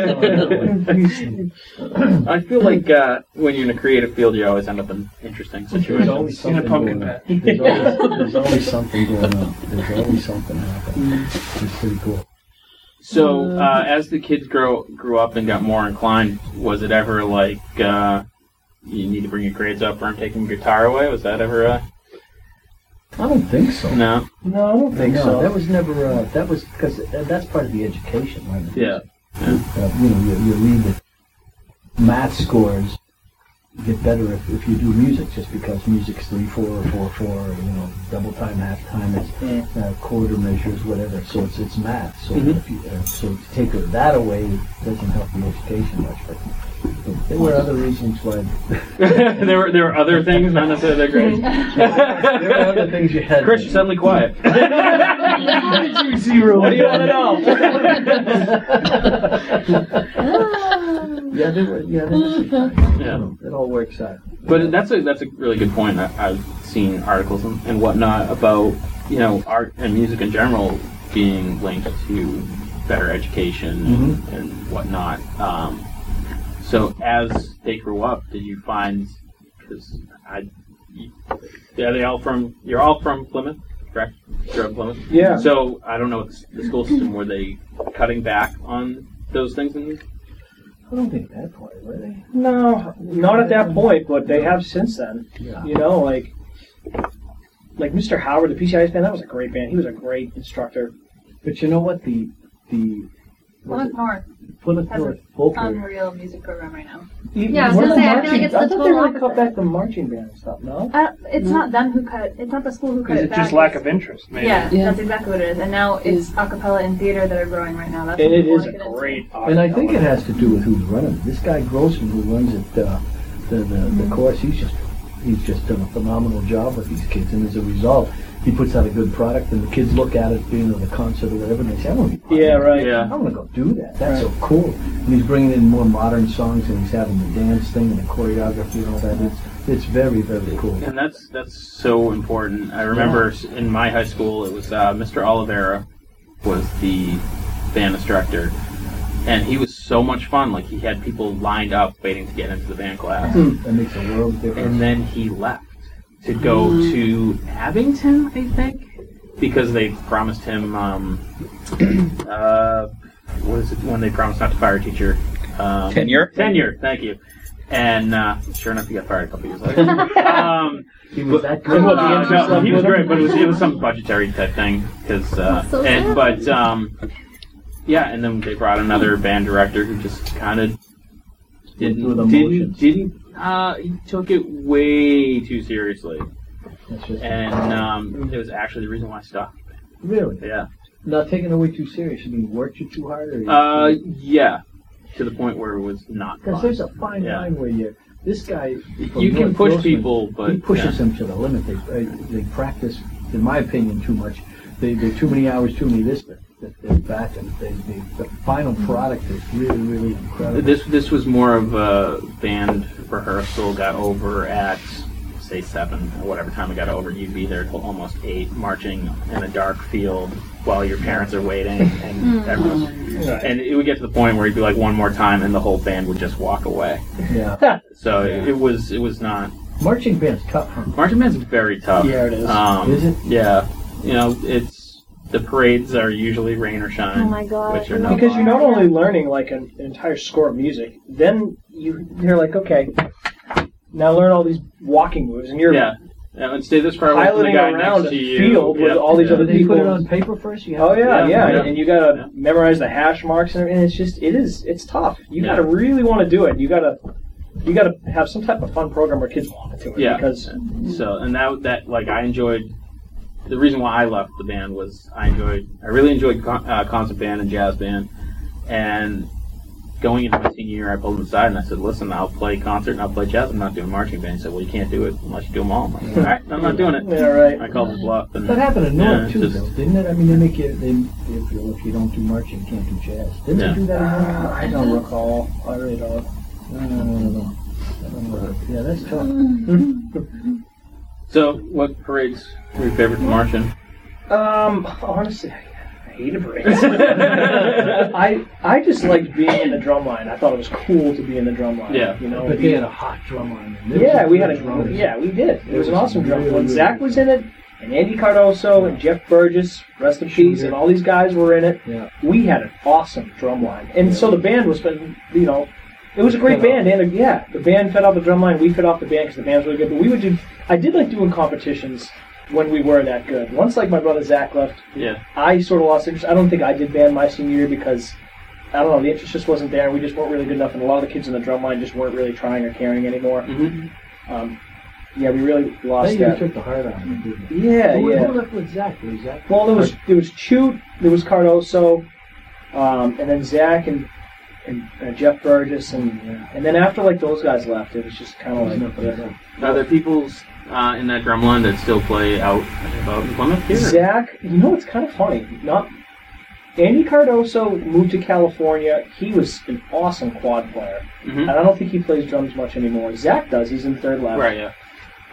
I feel like when you're in a creative field, you always end up in interesting There's situations. always In a something pumpkin going on. patch. There's always something going on. There's always something happening. It's pretty cool. So, as the kids grew up and got more inclined, was it ever like you need to bring your grades up or I'm taking your guitar away? Was that ever I don't think so. No. No, I don't think so. That was never. That was because that's part of the education, right? Yeah. You read the math scores get better if you do music, just because music's 3/4 or 4/4, double time, half time, it's quarter measures, whatever. So it's math. So if you to take that away doesn't help the education much. But there were other reasons why. there were other things, not necessarily their grades. There were other things you had. Chris, you're suddenly quiet. What do you want to know? Yeah, there were. Yeah. It all works out. But that's a really good point. I've seen articles and whatnot about art and music in general being linked to better education and whatnot. So as they grew up, did you find? Because you're all from Plymouth, correct? You're from Plymouth. Yeah. So I don't know the school system, were they cutting back on those things? I don't think that point, were they? No, not at that point, but they have since then. Yeah. Like Mr. Howard, the PCIS band, that was a great band. He was a great instructor. But you know what? The Plymouth North Plymouth has North an Folklore. unreal music program right now. Yeah, I was gonna say, I feel like it's the I thought they total really cut opposite. back the marching band and stuff, no? It's not them who cut it. It's not the school who cut Is it it back. just lack of interest, maybe? Yeah, that's exactly what it is. And now it's a cappella and theater that are growing right now. That's And what it people is like a it is. great And I think it has to do with who's running it. This guy Grossman, who runs it, the course, he's just done a phenomenal job with these kids. And as a result, he puts out a good product, and the kids look at it, being at a concert or whatever, and they say, "I want to be part of Yeah, that. right. Yeah. I want to go do that. That's so cool." And he's bringing in more modern songs, and he's having the dance thing and the choreography and all that. It's very, very cool. And that's so important. I remember in my high school, it was Mr. Oliveira was the band instructor, and he was so much fun. Like, he had people lined up waiting to get into the band class, That makes a world of difference. and then he left to go to Abington, I think, because they promised him what is it when they promised not to fire a teacher? Tenure? Tenure, thank you. And sure enough, he got fired a couple years later. He was that good. No, he was great, but it was some budgetary type thing. And then they brought another band director who just kind of didn't. He took it way too seriously, That's just and it was actually the reason why I stopped. really Yeah. not taking it way too serious. You mean worked you too hard, or Yeah. To the point where it was not because fun. there's a fine Yeah. line where this guy. from You can North push Grossman, people, but he pushes them to the limit. They practice, in my opinion, too much. They too many hours, too many this, but they're back, and the final product is really, really incredible. This was more of a band rehearsal. Got over at say 7 or whatever time it got over. You'd be there till almost 8, marching in a dark field while your parents are waiting, and everyone's, and it would get to the point where you'd be like one more time, and the whole band would just walk away. Yeah, So it was not. marching band's tough, huh? Marching band's very tough. Yeah, it is. Is it? Yeah, it's the parades are usually rain or shine. Oh my God, which are I not love Because you're that. not only learning like an entire score of music, then you're like, okay, now learn all these walking moves, and you're and stay this far away from the piloting guy around next a to you. field with all these other They people. put it on paper first. You have Oh yeah, Yeah. and you gotta memorize the hash marks and everything. It's tough. You Yeah. gotta really want to do it. You gotta have some type of fun program where kids want to do it. Yeah. Because So and that like I enjoyed. The reason why I left the band was I really enjoyed concert band and jazz band, and going into my senior year, I pulled him aside and I said, "Listen, I'll play concert and I'll play jazz. I'm not doing marching band." He said, "Well, you can't do it unless you do them all." I'm like, "All right, I'm not doing it." yeah, right. I called his bluff. And That happened in North too, just- though, didn't it? I mean, they make you. If you don't do marching, you can't do jazz. Didn't Yeah. they do that in North? I don't recall. I really don't. No. I don't know. Yeah, that's tough. So, what parades were your favorite to march in? Honestly, I hated parades. I just liked being in the drum line. I thought it was cool to be in the drum line. Yeah. You know. But they had a hot drum line. There was Yeah, some we good had drummers. we did. It was an awesome drum. really, When really Zach good. was in it, And Andy Cardoso and Jeff Burgess, rest in peace, and all these guys were in it. Yeah. We had an awesome drum line. And so the band was, it was a great band. And the band fed off the drum line, we fed off the band because the band was really good. But I did like doing competitions when we were that good. Once, like, my brother Zach left, I sort of lost interest. I don't think I did band my senior year because, I don't know, the interest just wasn't there. We just weren't really good enough, and a lot of the kids in the drum line just weren't really trying or caring anymore. Mm-hmm. We really lost that. You took the heart out of it, didn't you? Yeah, Who yeah. left with Zach? Was Zach? Well, there was Chute, there was Cardoso, and then Zach and Jeff Burgess, and then after, like, those guys left, it was just kind of like... Are there people in that drum line that still play out in Plymouth here? Zach, it's kind of funny. Andy Cardoso moved to California. He was an awesome quad player. Mm-hmm. And I don't think he plays drums much anymore. Zach does. He's in third left. Right, yeah.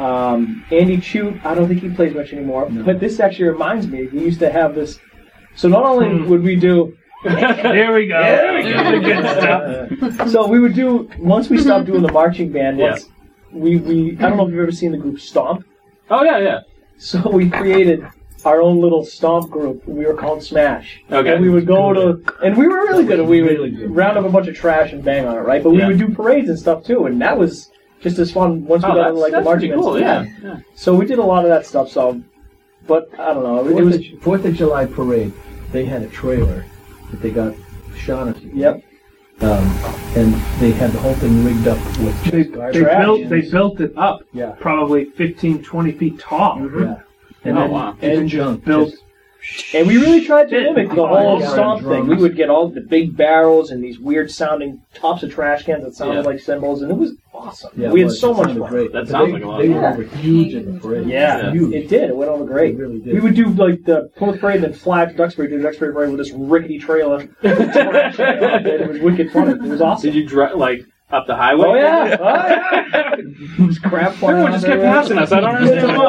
Andy Chute, I don't think he plays much anymore. No. But this actually reminds me, we used to have this. So not only would we do... There we go. There we go. Good stuff. So we would do, once we stopped doing the marching band, I don't know if you've ever seen the group Stomp. Oh, yeah. So we created our own little Stomp group. We were called Smash. Okay. And we would go to, and we were really good. We would round up a bunch of trash and bang on it, right? But we would do parades and stuff too, and that was just as fun once we got into, like, the marching band. Cool, yeah. So we did a lot of that stuff. So, but I don't know. It was 4th of July parade. They had a trailer that they got Shaughnessy. Yep. And they had the whole thing rigged up with just garbage. They built it up. Yeah. Probably 15, 20 feet tall. Yeah. And Oh, then, wow. and then Junk. built. And we really tried to Shit. mimic the whole Yeah. Stomp thing. Drums. We would get all the big barrels and these weird sounding tops of trash cans that sounded like cymbals, and it was awesome. Yeah, We it had was. so It much sounded fun. great. That But sounds like a lot of They fun. were over huge in the parade. Yeah, Huge. it did. It went over great. It really did. We would do, like, the Plymouth Parade and then fly to Duxbury, do the Duxbury Parade with this rickety trailer. It was wicked funny. It was awesome. Did you drive, like, up the highway? Oh, yeah. Oh, yeah. It was crap flying No, around just kept everywhere. passing us. I don't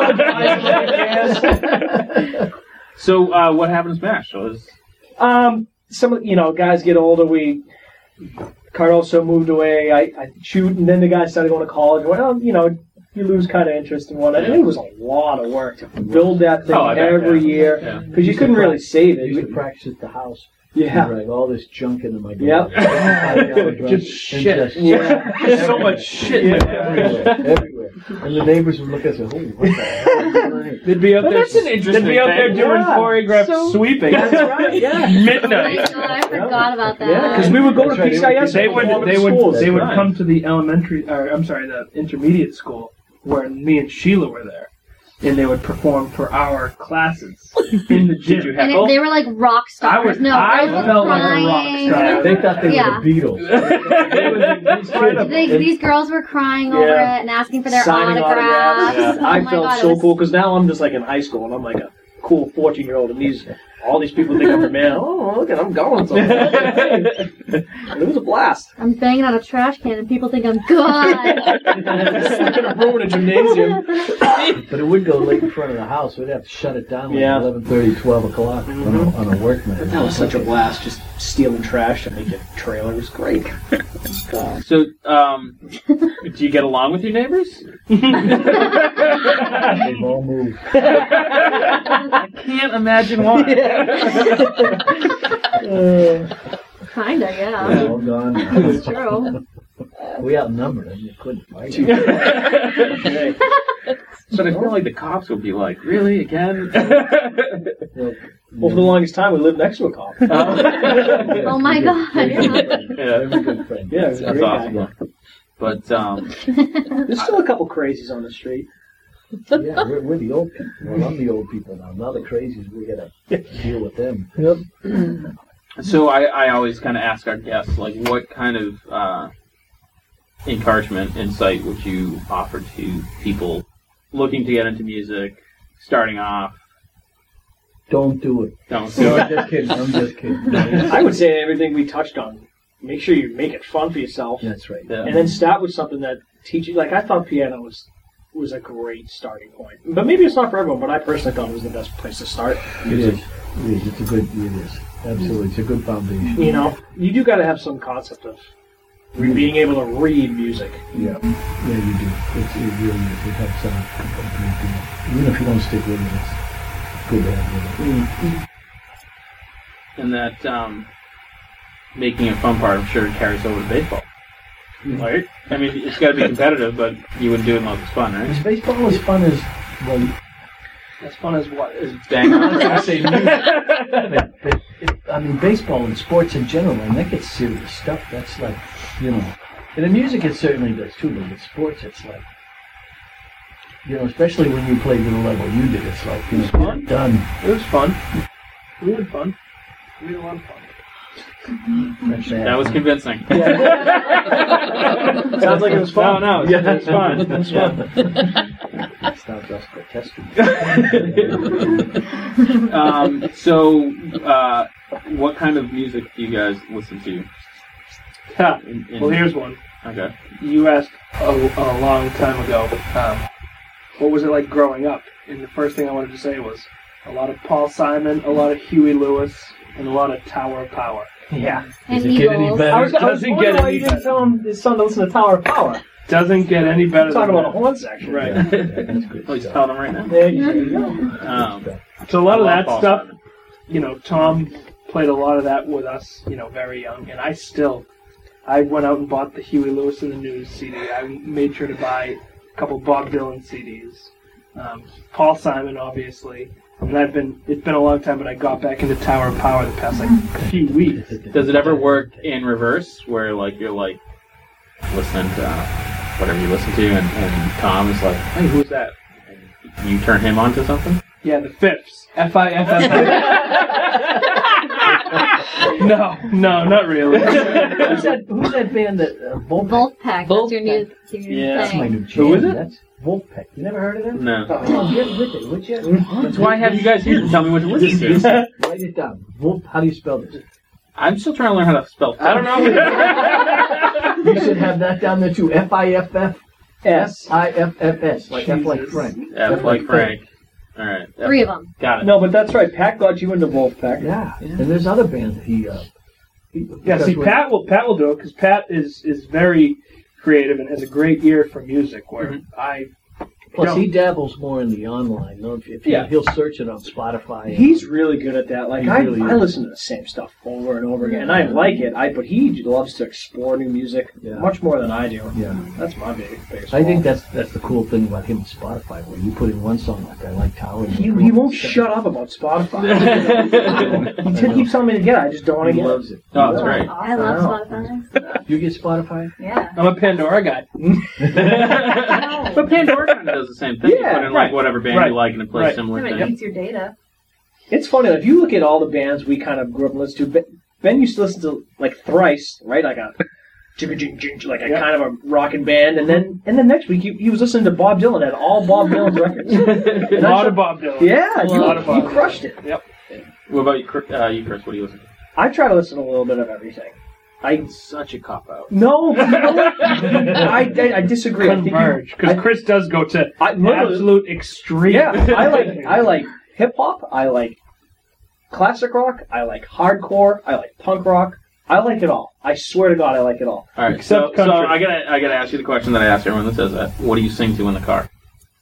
understand why. So, what happened to Smash? So Some of guys get older. Cardoso moved away. I shoot, and then the guys started going to college. Well, you lose kind of interest in one. And it was a lot of work to build that thing every year because you couldn't really save it. I used to practice at the house. Yeah. Drag all this junk into my Yep. garage. Just shit. Yeah. Just so much shit. Everywhere. And the neighbors would look at us and say, "Holy, what the hell?" They'd be up there. That's an interesting They'd be up there thing. doing Yeah. choreographed sweeping. That's right. Yeah. Oh my Midnight. god, I forgot about that. Yeah, because we would go to That's right. PCIS. They and perform would at they would schools. they would right. come to the the intermediate school where me and Sheila were there, and they would perform for our classes in the gym. Did you And heckle? they were like rock stars. I girls were felt like a rock crying. star. They thought they Yeah. were the Beatles. These girls were crying over Yeah. it and asking for their Signing autographs. autographs. Oh I my felt God, it so was- cool because now I'm just like in high school and I'm like a cool 14-year-old, and all these people think I'm a man. Oh, look at I'm going somewhere. It was a blast. I'm banging on a trash can and people think I'm good. In a room in a gymnasium. But it would go late in front of the house. We'd have to shut it down like Yeah. 11:30, 12 o'clock on a work night. That was such a blast, just stealing trash to make a trailer. It was great. So, do you get along with your neighbors? They've all moved. I can't imagine why. Kinda, yeah. They're all gone. It's true. We outnumbered them. You couldn't fight. Hey. But I feel like the cops would be like, really, again? Well, for the longest time, we lived next to a cop. Oh my god. Yeah. Yeah, They're good friends. Yeah, it was a that's great awesome. guy. But, There's still a couple crazies on the street. Yeah, we're the old people. Well, I'm the old people now. Now the crazies, we gotta deal with them. so I always kind of ask our guests, like, what kind of encouragement, insight would you offer to people looking to get into music, starting off? Don't do it. Don't No, do I'm it. just kidding. I'm just kidding. I would say everything we touched on. Make sure you make it fun for yourself. That's right. Yeah. And then start with something that teaches. Like, I thought piano was a great starting point. But maybe it's not for everyone, but I personally thought it was the best place to start. It is. It is. It's a good. It is. Absolutely. It's a good foundation. You know, you do got to have some concept of Being able to read music. Yeah, you do. It really is. It helps out a great deal. Even if you don't stick with it, it's good to have with it. And that making it fun part, I'm sure, carries over to baseball. Right? I mean, it's got to be competitive, but you wouldn't do it unless it's fun, right? Is baseball as fun as, well, As fun as what? Bang on. I say music. I mean, baseball and sports in general, and that gets serious stuff. That's like, you know, and in music it certainly does too, but with sports it's like, you know, especially when you played to the level you did, it's like, you know, fun. Done. It was fun. We had fun. We had a lot of fun. That was convincing. Sounds like it was fun. No, it was fun. It was fun. That's not just a test. What kind of music do you guys listen to? Well, here's one. Okay. You asked a long time ago, what was it like growing up? And the first thing I wanted to say was a lot of Paul Simon, a lot of Huey Lewis, and a lot of Tower of Power. Yeah. And Does it get any Eagles. better? I was Doesn't wondering get why any you didn't better. tell his son to listen to Tower of Power. Doesn't get any better Talk than about a that. horn section. Right. That's good Oh, he's stuff. telling them right now. There you go. So a lot of I love that Paul stuff, Simon. you know, Tom played a lot of that with us, you know, very young. And I went out and bought the Huey Lewis and the News CD. I made sure to buy a couple Bob Dylan CDs. Paul Simon, obviously. And it's been a long time, but I got back into Tower of Power the past, like, few weeks. Does it ever work in reverse, where like you're like listening to whatever you listen to, and Tom is like, "Hey, who's that?" And you turn him on to something? Yeah, the Fifths. F-I-F-F. No, not really. Who's that band that Wolfpack. That's your new Yeah, That's my thing. new jam. Who is it? That's Wolfpack. You never heard of them? No. Oh, get with it, would you? That's why I have you guys here to tell me what to listen to. Write it down. Wolf. How do you spell this? I'm still trying to learn how to spell. I don't know. You should have that down there too. F-I-F-F-S. Like F like Jesus. Frank. F like Frank. All right. Three of them. Got it. No, but that's right. Pat got you into Wolfpack. Yeah. And there's other bands that he Yeah, see, Pat will do it because Pat is very creative and has a great ear for music. Where Plus, he dabbles more in the online. No, if Yeah. he'll search it on Spotify. He's really good at that. Like He I really is. listen to the same stuff over and over again, and I like it. But he loves to explore new music Yeah. much more than I do. Yeah. That's my biggest. I think fault. that's the cool thing about him and Spotify, where you put in one song like I like Tower. and he you won't put shut up about Spotify. I He keeps telling me to get it. I just don't want to He get loves it. it. Oh, that's great. I love Wow. Spotify. You get Spotify? Yeah. I'm a Pandora guy. But Pandora kind of does the same thing. Yeah, you put in like right. whatever band Right. you like, and it plays Right. similar It things. eats your data. It's funny if you look at all the bands we kind of grew up and listened to. Ben used to listen to like Thrice, right? Like a like a kind of a rockin' band, and then next week he was listening to Bob Dylan, and all Bob Dylan's records. A lot of Bob Dylan. Yeah, A lot of Bob you Dylan. crushed it. What about you, Chris? What do you listen to? I try to listen to a little bit of everything. Such a cop out. No, you know what? I disagree. I think Converge, because Chris does go to I literally- absolute extreme. Yeah, I like hip hop. I like classic rock. I like hardcore. I like punk rock. I like it all. I swear to God, I like it all. All right, Except so country. I gotta ask you the question that I ask everyone that says that. What do you sing to in the car?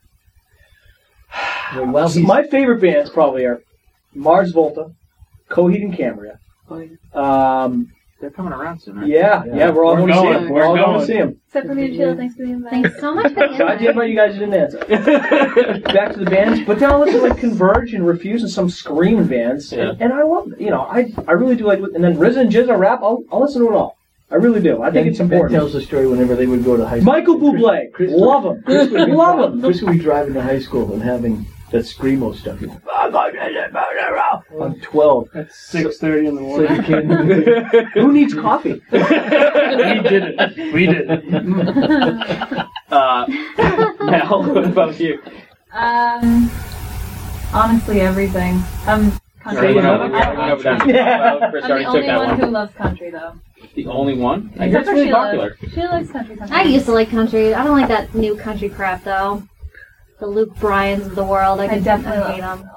Well, So my favorite bands probably are Mars Volta, Coheed and Cambria. They're coming around soon, right? Yeah, we're all We're going to see going. them. We're We're all going going. to see them. Except for me and Sheila, thanks for the invite. Thanks so much for the I did, but invite. you guys didn't answer. Back to the bands, but then I'll listen to like Converge and Refuse and some screaming bands, Yeah. and I love, I really do like, and then RZA and Jizza rap. I'll listen to it all. I really do. I think it's Ben important. tells the story whenever they would go to high school. Michael Bublé, Chris- love him, love him. Chris would be driving to high school and having that screamo stuff. I'm 12. At 6:30 in the So morning. you can't. Who needs coffee? We did it. We did it. Mel, what about you? Honestly, everything. Country. We already went over that. Yeah. Chris I'm the already took only that one one. who loves country, though. The only one? I Except guess for it's really Sheila. popular. Sheila likes country sometimes. I used to like country. I don't like that new country crap though. The Luke Bryans of the world. I definitely hate them.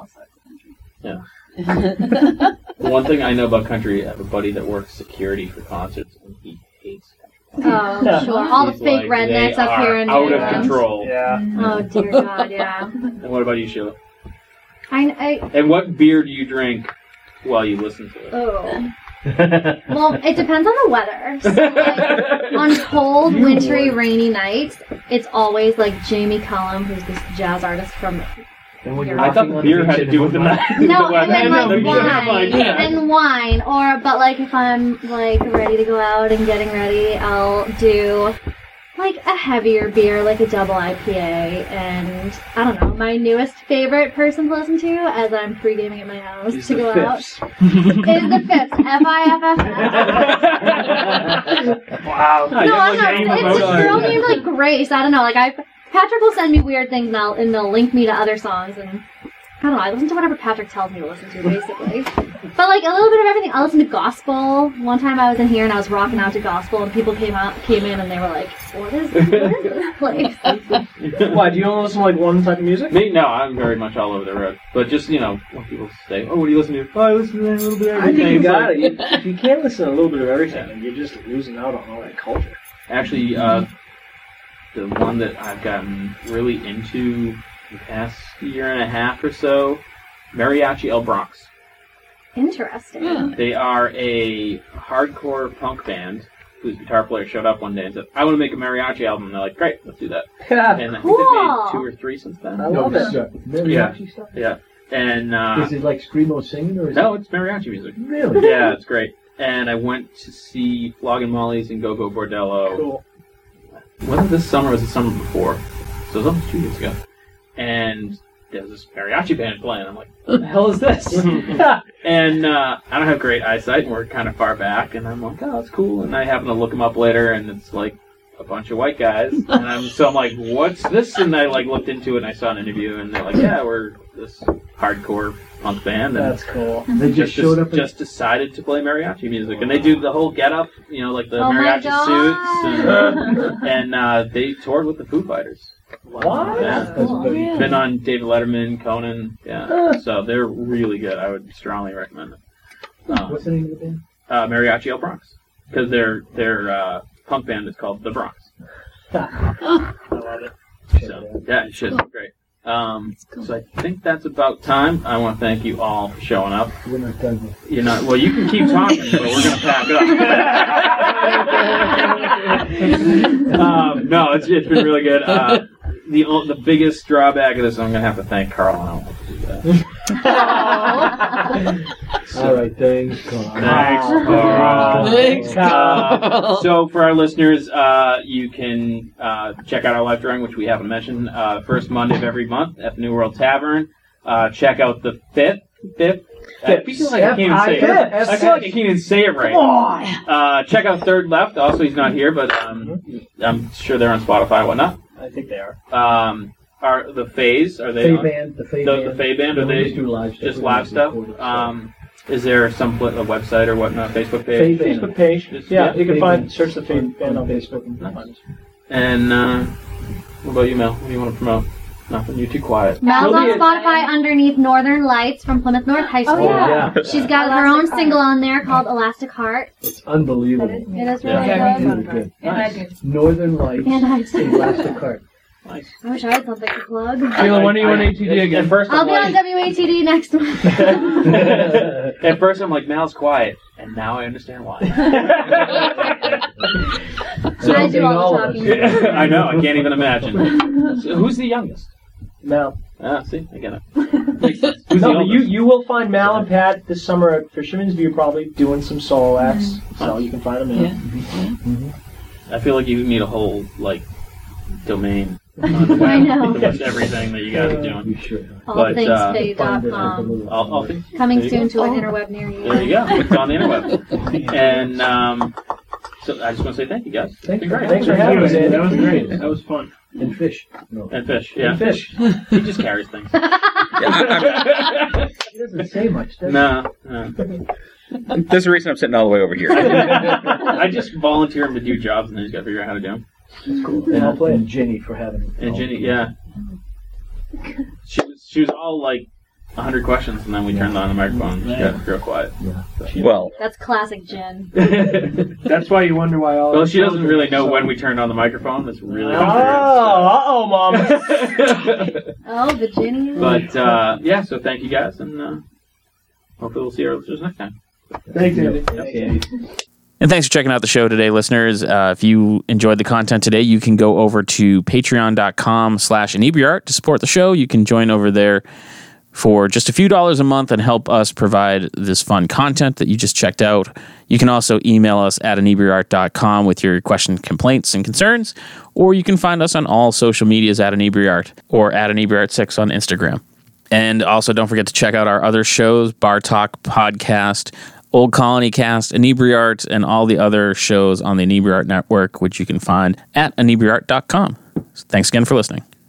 One thing I know about country, I have a buddy that works security for concerts, and he hates country Oh, sure. All the He's fake like, rednecks they up here are in out New of England. control. Yeah. Oh dear God, yeah. And what about you, Sheila? I And what beer do you drink while you listen to it? oh. Well, it depends on the weather. So, like, on cold, wintry, rainy nights, it's always like Jamie Cullum, who's this jazz artist from. And when you're I thought walking the on beer beach had to in do with the Vermont- night. No, the and then weather. like I'm wine, yeah. and wine, but like if I'm like ready to go out and getting ready, I'll do like a heavier beer, like a double IPA, and I don't know. My newest favorite person to listen to as I'm pre-gaming at my house These to the go Phipps. out is the Phipps, F-I-F-F. Wow. Oh, you No, have, I'm like, not. name It's promotion. a girl named like Grace. I don't know. Like Patrick will send me weird things and they'll link me to other songs and. I don't know, I listen to whatever Patrick tells me to listen to, basically. But, like, a little bit of everything. I listen to gospel. One time I was in here and I was rocking out to gospel, and people came in and they were like, what is this place? Why, do you only listen to, like, one type of music? Me? No, I'm very much all over the road. But just, when people say, oh, what do you listen to? Oh, I listen to a little bit of I everything. think you It's got like- it. If you can't listen to a little bit of everything, then you're just losing out on all that culture. Actually, the one that I've gotten really into the past year and a half or so, Mariachi El Bronx. Interesting. Yeah. They are a hardcore punk band whose guitar player showed up one day and said, I want to make a mariachi album. And they're like, great, let's do that. Yeah. And I think they've Cool. made 2 or 3 since then. I love it. Mariachi stuff? Yeah. And, Is it like Screamo singing or is no, it's mariachi music. it really? Yeah, it's great. And I went to see Flogging Molly's and Go-Go Bordello. Cool. Wasn't this summer, it was the summer before. So it was almost 2 years ago. And there was this mariachi band playing. I'm like, what the hell is this? And I don't have great eyesight, and we're kind of far back. And I'm like, oh, that's cool. And I happen to look them up later, and it's like a bunch of white guys. And I'm like, what's this? And I like looked into it, and I saw an interview, and they're like, yeah, we're this hardcore punk band. And That's cool. They just showed up. just decided to play mariachi music, and they do the whole get up, like the Oh my mariachi suits, and they toured with the Foo Fighters. What? Yeah. That's very yeah. Been on David Letterman, Conan, yeah. So they're really good. I would strongly recommend them. What's the name of the band? Mariachi El Bronx, because their punk band is called The Bronx. I love it. So yeah, it should be great. So I think that's about time. I want to thank you all for showing up. We're not done with You're not. Well, you can keep talking, but we're gonna pack up. No, it's been really good. The biggest drawback of this, I'm gonna have to thank Carl. I don't want to do that. All right, thanks, Carl. Thanks, Carl. Thanks, Carl. So for our listeners, you can check out our live drawing, which we haven't mentioned, the first Monday of every month at the New World Tavern. Check out the fifth. I feel like I can't even say it. I feel like I can't even say it right. Check out Third Left. Also, he's not here, but I'm sure they're on Spotify and whatnot. I think they are. Are the Fays? Are they Faye on? Band, the Faye The Band. Faye Band? Are We they just do live stuff. just We live don't stuff? record it, Is there a website or whatnot? Facebook Faye page? Band. Facebook page. Just- Yeah, yeah, you can Faye search the Band band on on Facebook. Facebook. Find us. And what about you, Mel? What do you want to promote? Nothing. You're too quiet. Mel's on She'll be- Spotify underneath Northern Lights from Plymouth North High School. Oh, yeah. She's got her own single on there called Elastic Heart. It's unbelievable. It is Yeah. really It's good. really good. And Nice. iTunes. Northern Lights, And iTunes. Elastic Heart. Nice. I wish I had something to plug. Sheila, when are you on ATD again? At first, I'll I'm be on like, WATD next month. at first I'm like, Mal's quiet, and now I understand why. So I do all the of us. talking. I know. I can't even imagine. So who's the youngest? Mal. See, I get it. Makes sense. Who's No, the but oldest? you will find Mal and Pat this summer at Fisherman's View probably doing some solo acts. So you can find them there. Yeah. I feel like you need a whole domain on the web. I know. With almost everything that you guys are doing. You should. But, Find it at Allthingsfaye.com. the little- I'll think. Coming There you soon to an Oh. interweb near you. There you go. It's on the interweb. And so I just want to say thank you guys. Thanks for Thanks for having us, Andy. That was great. That That was fun. And fish. No. And fish. Yeah. And fish. He just carries things. He doesn't say much, does he? No. There's a reason I'm sitting all the way over here. I just volunteer him to do jobs, and then he's got to figure out how to do them. That's cool. And I'll play and Ginny for having And Ginny, yeah. She was all like 100 questions, and then we turned on the microphone. She got real quiet. Yeah. Well, That's classic Jen. That's why you wonder why all. Well, our she doesn't children really are know so- when we turned on the microphone. That's really Oh, Mom. Oh, the Jenny. But yeah, so thank you guys, and hopefully we'll see our listeners next time. Thanks, Andy. And thanks for checking out the show today, listeners. If you enjoyed the content today, you can go over to patreon.com/inebriart to support the show. You can join over there for just a few dollars a month and help us provide this fun content that you just checked out. You can also email us at inebriart.com with your questions, complaints, and concerns, or you can find us on all social medias at inebriart or at inebriart6 on Instagram. And also don't forget to check out our other shows, Bar Talk Podcast, Old Colony Cast, Inebriart, and all the other shows on the Inebriart Network, which you can find at inebriart.com. So thanks again for listening.